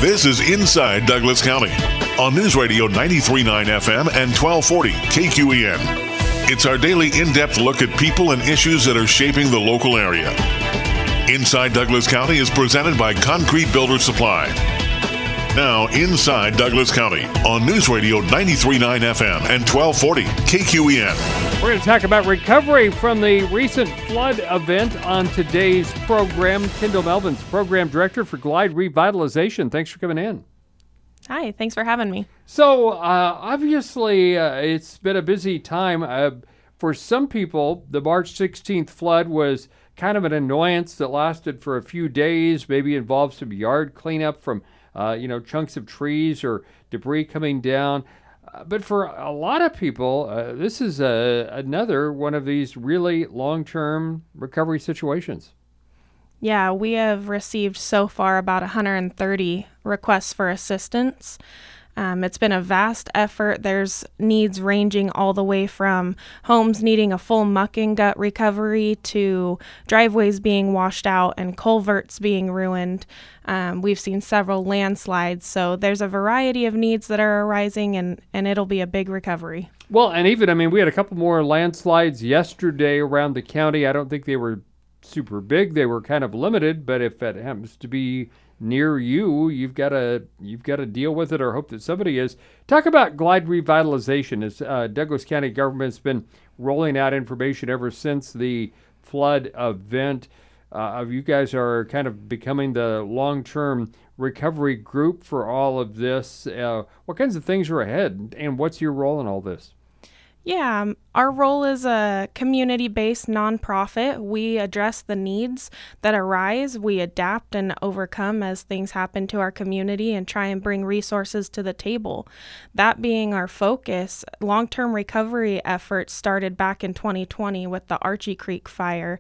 This is Inside Douglas County on News Radio 93.9 FM and 1240 KQEN. It's our daily in-depth look at people and issues that are shaping the local area. Inside Douglas County is presented by Concrete Builder Supply. Now, Inside Douglas County on News Radio 93.9 FM and 1240 KQEN. We're going to talk about recovery from the recent flood event on today's program. Kendall Melvin's Program Director for Glide Revitalization. Thanks for coming in. Hi, thanks for having me. So, obviously, it's been a busy time. For some people, the March 16th flood was kind of an annoyance that lasted for a few days, maybe involved some yard cleanup from chunks of trees or debris coming down. But for a lot of people, this is another one of these really long-term recovery situations. Yeah, we have received so far about 130 requests for assistance. It's been a vast effort. There's needs ranging all the way from homes needing a full muck and gut recovery to driveways being washed out and culverts being ruined. We've seen several landslides, so there's a variety of needs that are arising, and it'll be a big recovery. Well, and even, we had a couple more landslides yesterday around the county. I don't think they were super big. They were kind of limited, but if it happens to be near you, you've got to deal with it or hope that somebody is. Talk about Glide Revitalization. As Douglas County government's been rolling out information ever since the flood event. You guys are kind of becoming the long-term recovery group for all of this. What kinds of things are ahead, and what's your role in all this? Yeah, our role is a community-based nonprofit. We address the needs that arise. We adapt and overcome as things happen to our community and try and bring resources to the table. That being our focus, long-term recovery efforts started back in 2020 with the Archie Creek fire.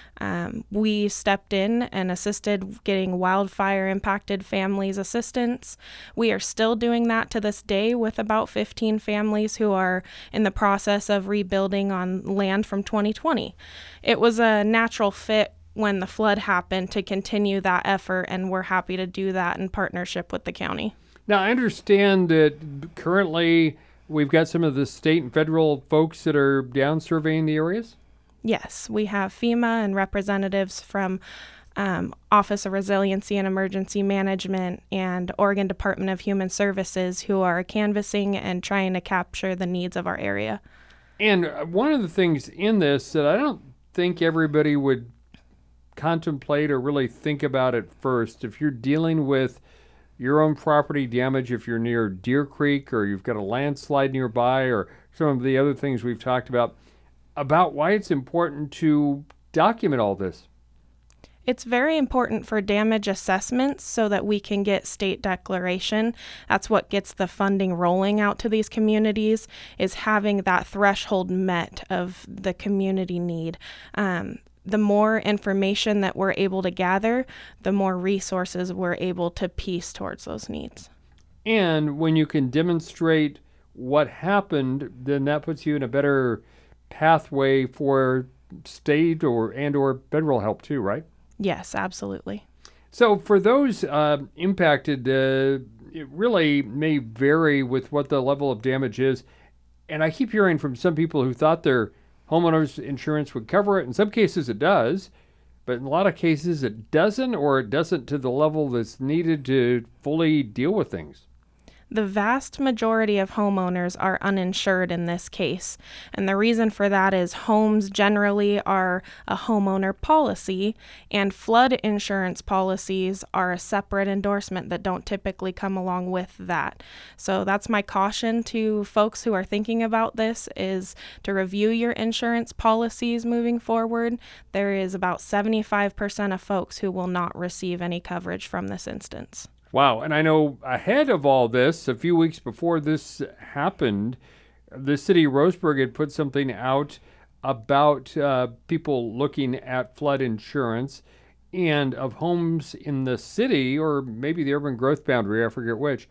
We stepped in and assisted getting wildfire-impacted families assistance. We are still doing that to this day with about 15 families who are in the process of rebuilding on land from 2020. It was a natural fit when the flood happened to continue that effort, and we're happy to do that in partnership with the county. Now, I understand that currently we've got some of the state and federal folks that are down surveying the areas? Yes, we have FEMA and representatives from Office of Resiliency and Emergency Management and Oregon Department of Human Services who are canvassing and trying to capture the needs of our area. And one of the things in this that I don't think everybody would contemplate or really think about at first, if you're dealing with your own property damage, if you're near Deer Creek or you've got a landslide nearby or some of the other things we've talked about why it's important to document all this. It's very important for damage assessments so that we can get state declaration. That's what gets the funding rolling out to these communities, is having that threshold met of the community need. The more information that we're able to gather, the more resources we're able to piece towards those needs. And when you can demonstrate what happened, then that puts you in a better pathway for state or federal help too, right? Yes, absolutely. So for those impacted, it really may vary with what the level of damage is. And I keep hearing from some people who thought their homeowners insurance would cover it. In some cases it does, but in a lot of cases it doesn't, or it doesn't to the level that's needed to fully deal with things. The vast majority of homeowners are uninsured in this case, and the reason for that is homes generally are a homeowner policy, and flood insurance policies are a separate endorsement that don't typically come along with that. So that's my caution to folks who are thinking about this, is to review your insurance policies moving forward. There is about 75% of folks who will not receive any coverage from this instance. Wow. And I know ahead of all this, a few weeks before this happened, the city of Roseburg had put something out about people looking at flood insurance and of homes in the city, or maybe the urban growth boundary, I forget which.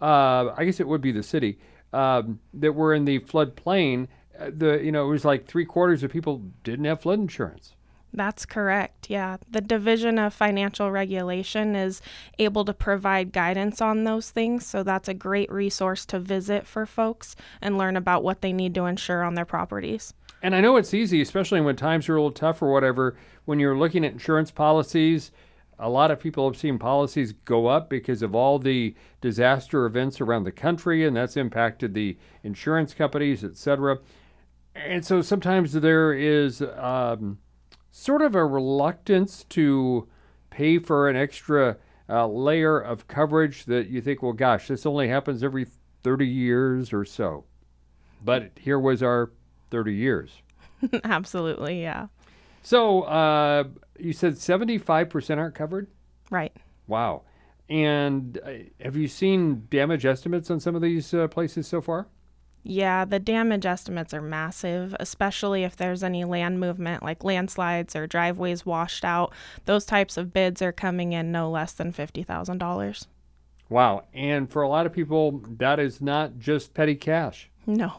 I guess it would be the city, that were in the floodplain. It was like 3/4 of people didn't have flood insurance. That's correct. Yeah. The Division of Financial Regulation is able to provide guidance on those things. So that's a great resource to visit for folks and learn about what they need to insure on their properties. And I know it's easy, especially when times are a little tough or whatever, when you're looking at insurance policies. A lot of people have seen policies go up because of all the disaster events around the country, and that's impacted the insurance companies, et cetera. And so sometimes there is sort of a reluctance to pay for an extra layer of coverage that you think, well, gosh, this only happens every 30 years or so. But here was our 30 years. Absolutely, yeah. So you said 75% aren't covered? Right. Wow. And have you seen damage estimates on some of these places so far? Yeah, the damage estimates are massive, especially if there's any land movement like landslides or driveways washed out. Those types of bids are coming in no less than $50,000. Wow. And for a lot of people, that is not just petty cash. No.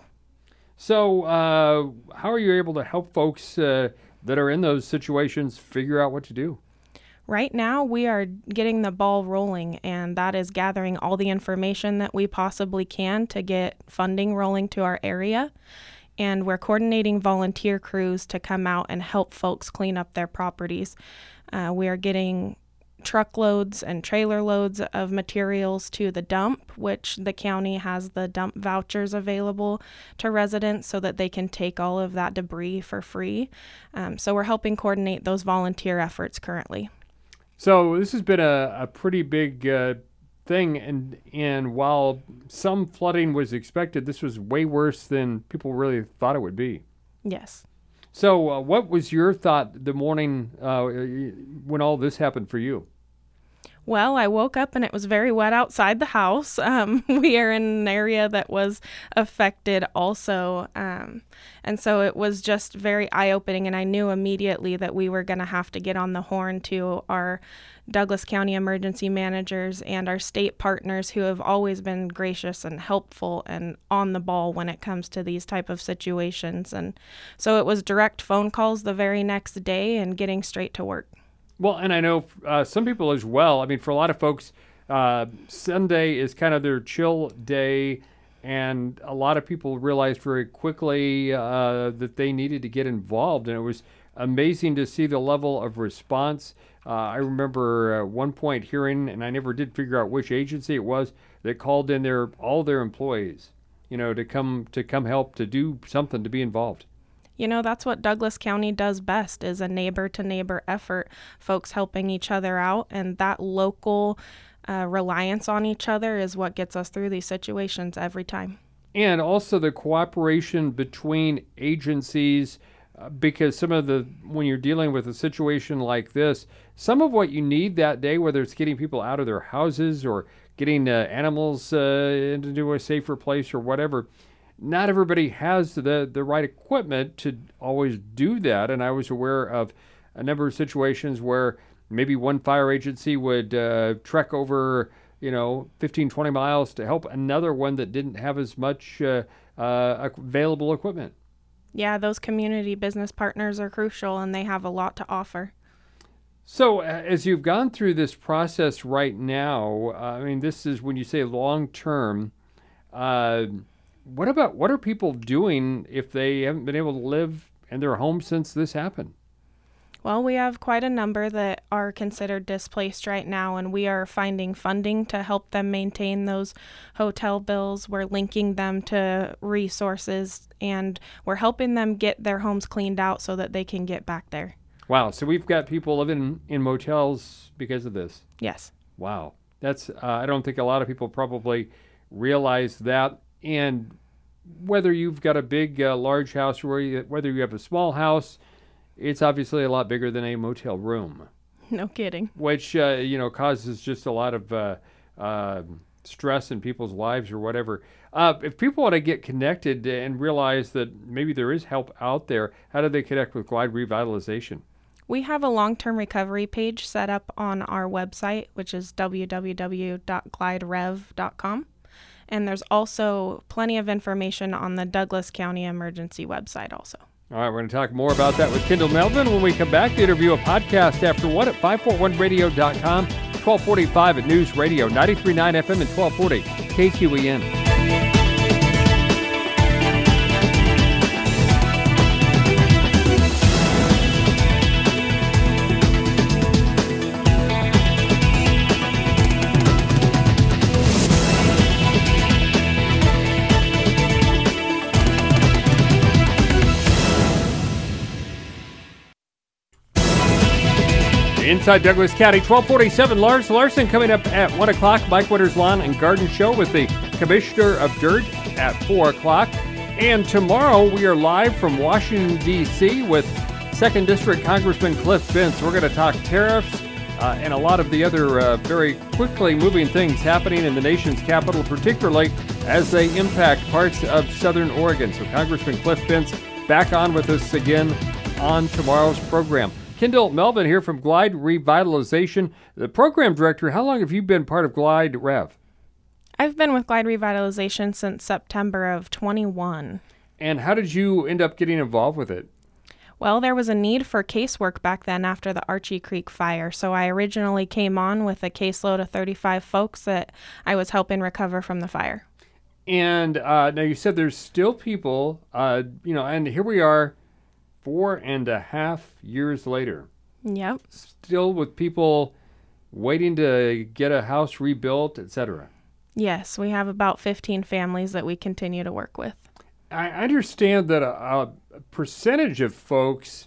So how are you able to help folks that are in those situations figure out what to do? Right now, we are getting the ball rolling, and that is gathering all the information that we possibly can to get funding rolling to our area. And we're coordinating volunteer crews to come out and help folks clean up their properties. We are getting truckloads and trailer loads of materials to the dump, which the county has the dump vouchers available to residents so that they can take all of that debris for free. So we're helping coordinate those volunteer efforts currently. So this has been a pretty big thing, and while some flooding was expected, this was way worse than people really thought it would be. Yes. So what was your thought the morning when all this happened for you? Well, I woke up and it was very wet outside the house. We are in an area that was affected also. And so it was just very eye-opening, and I knew immediately that we were going to have to get on the horn to our Douglas County emergency managers and our state partners who have always been gracious and helpful and on the ball when it comes to these type of situations. And so it was direct phone calls the very next day and getting straight to work. Well, and I know some people as well. I mean, for a lot of folks, Sunday is kind of their chill day, and a lot of people realized very quickly that they needed to get involved, and it was amazing to see the level of response. I remember at one point hearing, and I never did figure out which agency it was, that called in all their employees, to come help, to do something, to be involved. That's what Douglas County does best, is a neighbor-to-neighbor effort, folks helping each other out, and that local reliance on each other is what gets us through these situations every time. And also the cooperation between agencies, because when you're dealing with a situation like this, some of what you need that day, whether it's getting people out of their houses or getting animals into a safer place or whatever, not everybody has the right equipment to always do that. And I was aware of a number of situations where maybe one fire agency would trek over, 15, 20 miles to help another one that didn't have as much available equipment. Yeah, those community business partners are crucial, and they have a lot to offer. So as you've gone through this process right now, this is when you say long term, what are people doing if they haven't been able to live in their home since this happened? Well, we have quite a number that are considered displaced right now, and we are finding funding to help them maintain those hotel bills. We're linking them to resources, and we're helping them get their homes cleaned out so that they can get back there. Wow. So we've got people living in motels because of this. Yes. Wow. That's I don't think a lot of people probably realize that. And whether you've got a big, large house or whether you have a small house, it's obviously a lot bigger than a motel room. No kidding. Which, causes just a lot of stress in people's lives or whatever. If people want to get connected and realize that maybe there is help out there, how do they connect with Glide Revitalization? We have a long-term recovery page set up on our website, which is www.gliderev.com. And there's also plenty of information on the Douglas County Emergency website also. All right, we're going to talk more about that with Kendall Melvin when we come back. The interview, a podcast after what at 541radio.com, 1245 at News Radio, 93.9 FM and 1240 KQEN. Inside Douglas County, 1247, Lars Larson coming up at 1 o'clock. Mike Winters Lawn and Garden Show with the Commissioner of Dirt at 4 o'clock. And tomorrow we are live from Washington, D.C. with 2nd District Congressman Cliff Bentz. We're going to talk tariffs and a lot of the other very quickly moving things happening in the nation's capital, particularly as they impact parts of Southern Oregon. So Congressman Cliff Bentz back on with us again on tomorrow's program. Kendall Melvin here from Glide Revitalization, the program director. How long have you been part of Glide Rev? I've been with Glide Revitalization since September of 21. And how did you end up getting involved with it? Well, there was a need for casework back then after the Archie Creek fire, so I originally came on with a caseload of 35 folks that I was helping recover from the fire. And now you said there's still people, and here we are 4.5 years later. Yep. Still with people waiting to get a house rebuilt, etc. Yes, we have about 15 families that we continue to work with. I understand that a percentage of folks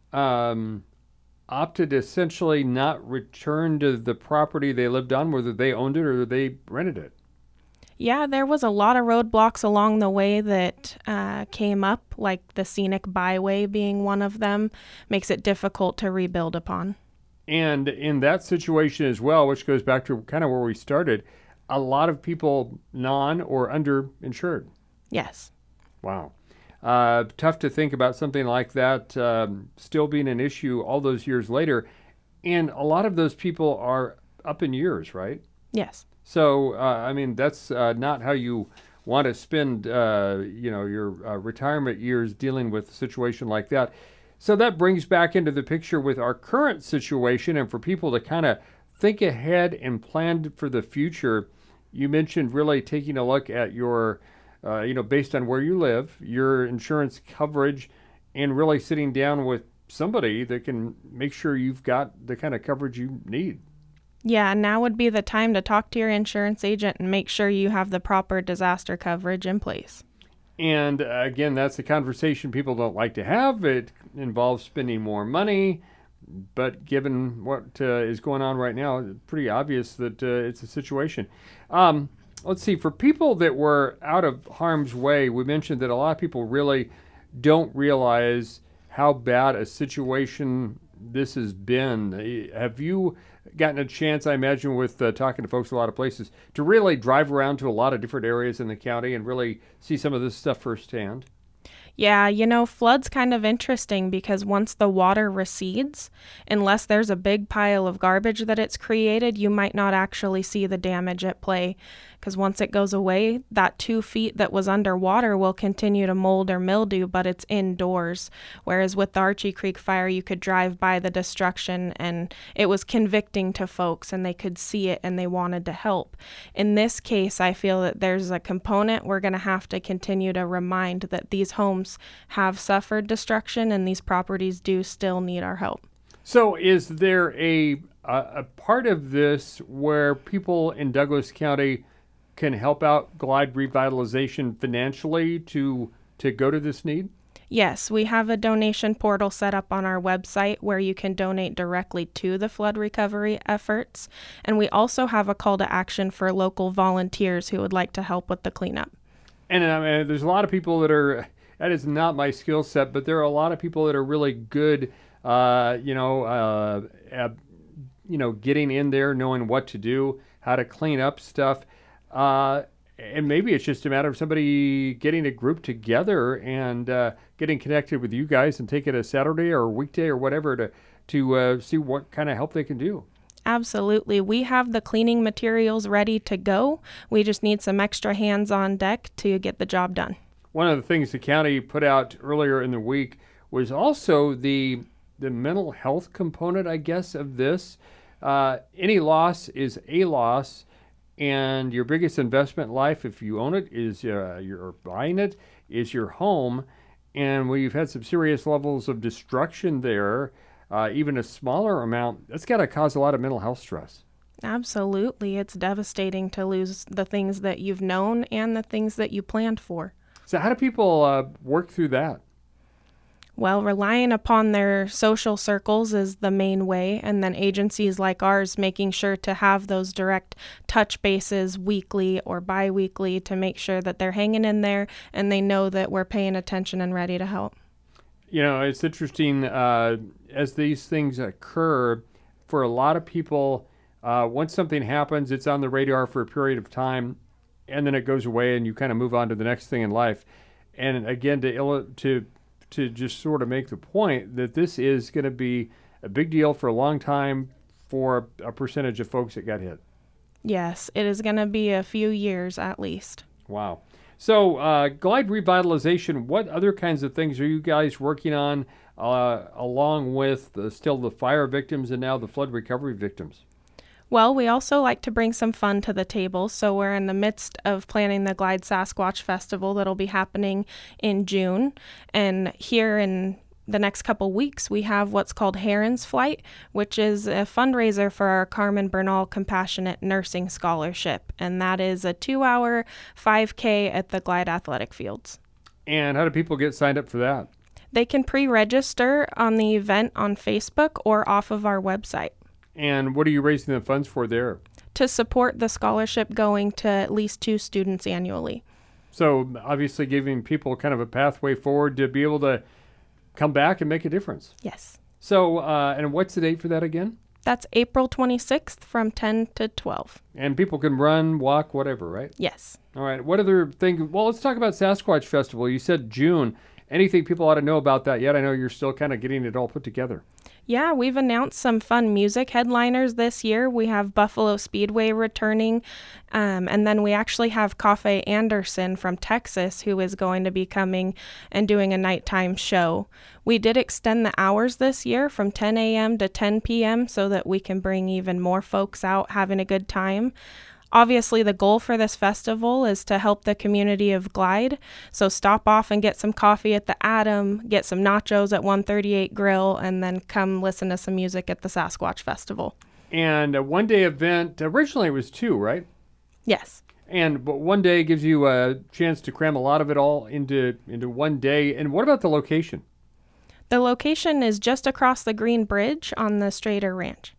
opted essentially not return to the property they lived on, whether they owned it or they rented it. Yeah, there was a lot of roadblocks along the way that came up, like the scenic byway being one of them, makes it difficult to rebuild upon. And in that situation as well, which goes back to kind of where we started, a lot of people non or underinsured. Yes. Wow. Tough to think about something like that still being an issue all those years later. And a lot of those people are up in years, right? Yes. So, that's not how you want to spend, your retirement years dealing with a situation like that. So that brings back into the picture with our current situation, and for people to kind of think ahead and plan for the future. You mentioned really taking a look at your, based on where you live, your insurance coverage, and really sitting down with somebody that can make sure you've got the kind of coverage you need. Yeah, now would be the time to talk to your insurance agent and make sure you have the proper disaster coverage in place. And again, that's a conversation people don't like to have. It involves spending more money, but given what is going on right now, it's pretty obvious that it's a situation. Let's see, for people that were out of harm's way, we mentioned that a lot of people really don't realize how bad a situation this has been. Have you gotten a chance, I imagine, with talking to folks in a lot of places, to really drive around to a lot of different areas in the county and really see some of this stuff firsthand? Yeah, flood's kind of interesting because once the water recedes, unless there's a big pile of garbage that it's created, you might not actually see the damage at play. Because once it goes away, that 2 feet that was underwater will continue to mold or mildew, but it's indoors. Whereas with the Archie Creek fire, you could drive by the destruction and it was convicting to folks and they could see it and they wanted to help. In this case, I feel that there's a component we're going to have to continue to remind that these homes have suffered destruction and these properties do still need our help. So is there a part of this where people in Douglas County can help out Glide Revitalization financially to go to this need? Yes, we have a donation portal set up on our website where you can donate directly to the flood recovery efforts. And we also have a call to action for local volunteers who would like to help with the cleanup. And there's a lot of people that is not my skill set, but there are a lot of people that are really good, getting in there, knowing what to do, how to clean up stuff. And maybe it's just a matter of somebody getting a group together and getting connected with you guys and taking a Saturday or a weekday or whatever to see what kind of help they can do. Absolutely. We have the cleaning materials ready to go. We just need some extra hands on deck to get the job done. One of the things the county put out earlier in the week was also the mental health component, I guess, of this. Any loss is a loss, and your biggest investment in life, if you own it, is you're buying it, is your home. And we've had some serious levels of destruction there, even a smaller amount. That's got to cause a lot of mental health stress. Absolutely. It's devastating to lose the things that you've known and the things that you planned for. So how do people work through that? Well, relying upon their social circles is the main way, and then agencies like ours making sure to have those direct touch bases weekly or bi-weekly to make sure that they're hanging in there and they know that we're paying attention and ready to help. You know, it's interesting as these things occur, for a lot of people, once something happens, it's on the radar for a period of time, and then it goes away and you kind of move on to the next thing in life. And again, to just sort of make the point that this is going to be a big deal for a long time for a percentage of folks that got hit. Yes, it is going to be a few years at least. Wow. So Glide Revitalization, what other kinds of things are you guys working on along with still the fire victims and now the flood recovery victims? Well, we also like to bring some fun to the table, so we're in the midst of planning the Glide Sasquatch Festival that'll be happening in June. And here in the next couple weeks, we have what's called Heron's Flight, which is a fundraiser for our Carmen Bernal Compassionate Nursing Scholarship. And that is a 2-hour 5K at the Glide Athletic Fields. And how do people get signed up for that? They can pre-register on the event on Facebook or off of our website. And what are you raising the funds for there? To support the scholarship going to at least 2 students annually. So obviously giving people kind of a pathway forward to be able to come back and make a difference. Yes. So, and what's the date for that again? That's April 26th from 10 to 12. And people can run, walk, whatever, right? Yes. All right. What other thing? Well, let's talk about Sasquatch Festival. You said June. Anything people ought to know about that yet? I know you're still kind of getting it all put together. Yeah, we've announced some fun music headliners this year. We have Buffalo Speedway returning, and then we actually have Cafe Anderson from Texas who is going to be coming and doing a nighttime show. We did extend the hours this year from 10 a.m. to 10 p.m. so that we can bring even more folks out having a good time. Obviously, the goal for this festival is to help the community of Glide. So stop off and get some coffee at the Atom, get some nachos at 138 Grill, and then come listen to some music at the Sasquatch Festival. And a one-day event, originally it was 2, right? Yes. But one day gives you a chance to cram a lot of it all into one day. And what about the location? The location is just across the Green Bridge on the Strader Ranch.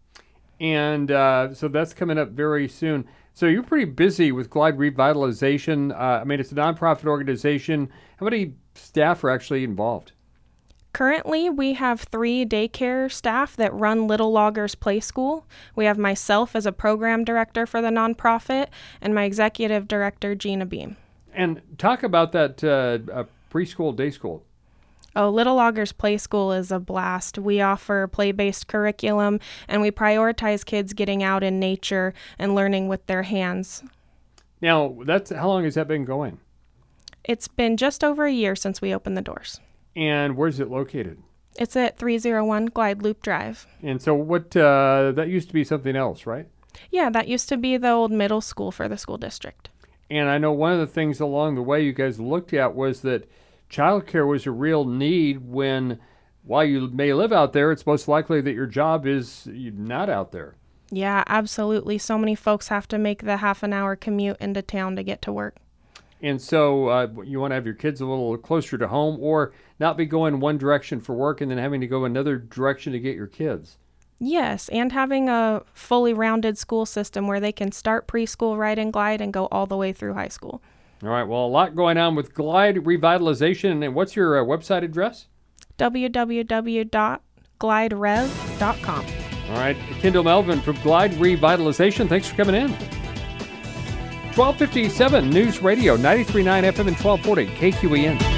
And so that's coming up very soon. So you're pretty busy with Glide Revitalization. I mean, it's a nonprofit organization. How many staff are actually involved? Currently, we have 3 daycare staff that run Little Loggers Play School. We have myself as a program director for the nonprofit and my executive director, Gina Beam. And talk about that preschool, day school. Oh, Little Loggers Play School is a blast. We offer play-based curriculum, and we prioritize kids getting out in nature and learning with their hands. Now, how long has that been going? It's been just over a year since we opened the doors. And where's it located? It's at 301 Glide Loop Drive. And so that used to be something else, right? Yeah, that used to be the old middle school for the school district. And I know one of the things along the way you guys looked at was that childcare was a real need while you may live out there, it's most likely that your job is not out there. Yeah, absolutely. So many folks have to make the half-an-hour commute into town to get to work. And so you want to have your kids a little closer to home or not be going one direction for work and then having to go another direction to get your kids. Yes, and having a fully rounded school system where they can start preschool right in Glide and go all the way through high school. All right, well, a lot going on with Glide Revitalization. And what's your website address? www.gliderev.com. All right, Kendall Melvin from Glide Revitalization. Thanks for coming in. 1257 News Radio, 93.9 FM and 1240 KQEN.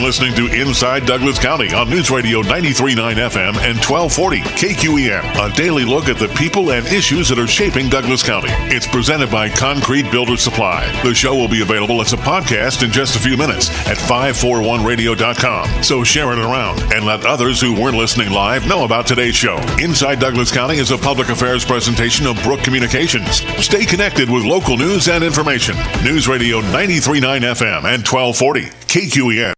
listening to Inside Douglas County on News Radio 93.9 FM and 1240 KQEN, a daily look at the people and issues that are shaping Douglas County. It's presented by Concrete Builder Supply. The show will be available as a podcast in just a few minutes at 541radio.com. So share it around and let others who weren't listening live know about today's show. Inside Douglas County is a public affairs presentation of Brook Communications. Stay connected with local news and information. News Radio 93.9 FM and 1240 KQEN.